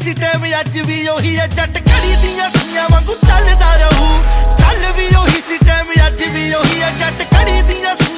ਸੀ time ਅੱਜ ਵੀ ਉਹੀ ਹੈ ਜੱਟ ਘੜੀ ਦੀਆਂ ਸੂਈਆਂ ਵਾਂਗੂ ਚੱਲਦਾ ਰਹੂ। ਕੱਲ ਵੀ ਉਹੀ ਸੀ ਟਾਈਮ ਅੱਜ ਵੀ ਉਹੀ ਹੈ ਜੱਟ ਘੜੀ ਦੀਆਂ